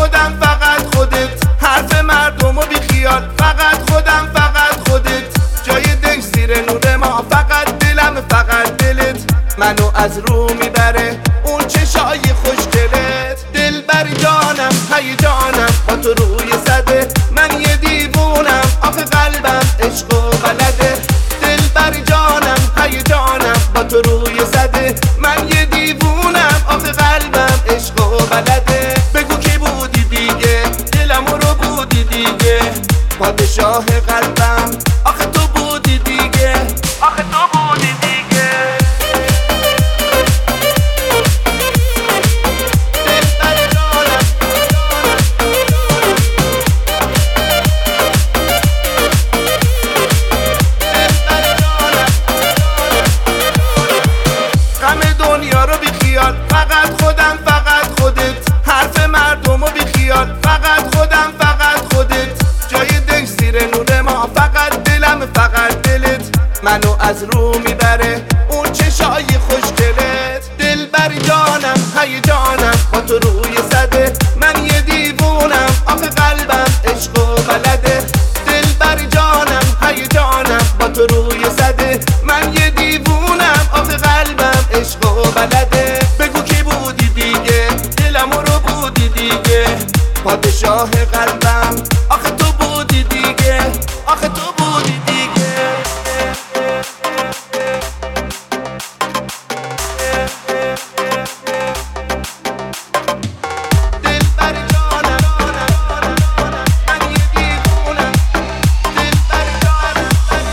خودم فقط خودت، حرف مردم و بی خیال، فقط خودم فقط خودت، جای دل زیر نور ما، فقط دلم فقط دلت، منو از رو میبره اون چشای خوشگلت. دل بر جانم هیجانم با تو روی زده، من یه دیوونم آخه قلبم عشق و بلده. دل بر جانم هیجانم با تو روی زده، من یه دیوونم آخه قلبم عشق و بلده. بگو کی بودی دیگه، دلم رو بودی دیگه، پادشاه قلبم آخه تو بودی دیگه، آخه تو بودی دیگه. فقط خودم فقط خودت، حرف مردم و بی خیال، فقط خودم فقط خودت، جای دل زیر نور ما، فقط دلم فقط دلت، منو از رو میبره اون چشای خوشگلت. دل بر جانم هیجانم با تو روی زده، من یه دیوونم آخه قلبم عشق و بلده. دل بر جانم هیجانم با تو روی زده، من یه دیوونم آخه قلبم عشق و بلده. پادشاه قلبم آخه تو بودی دیگه، آخه تو بودی دیگه. دل بر جانم من یه دیوونم، دل بر جانم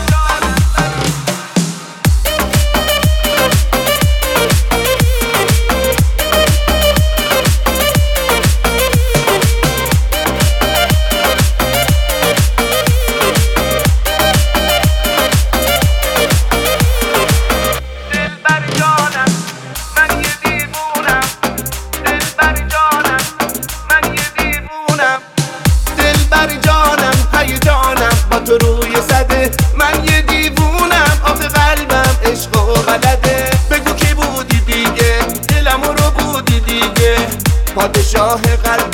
تو روی زده، من یه دیوونم آخه قلبم عشق و بلده. بگو کی بودی دیگه، دلم رو بودی دیگه، پادشاه قلبم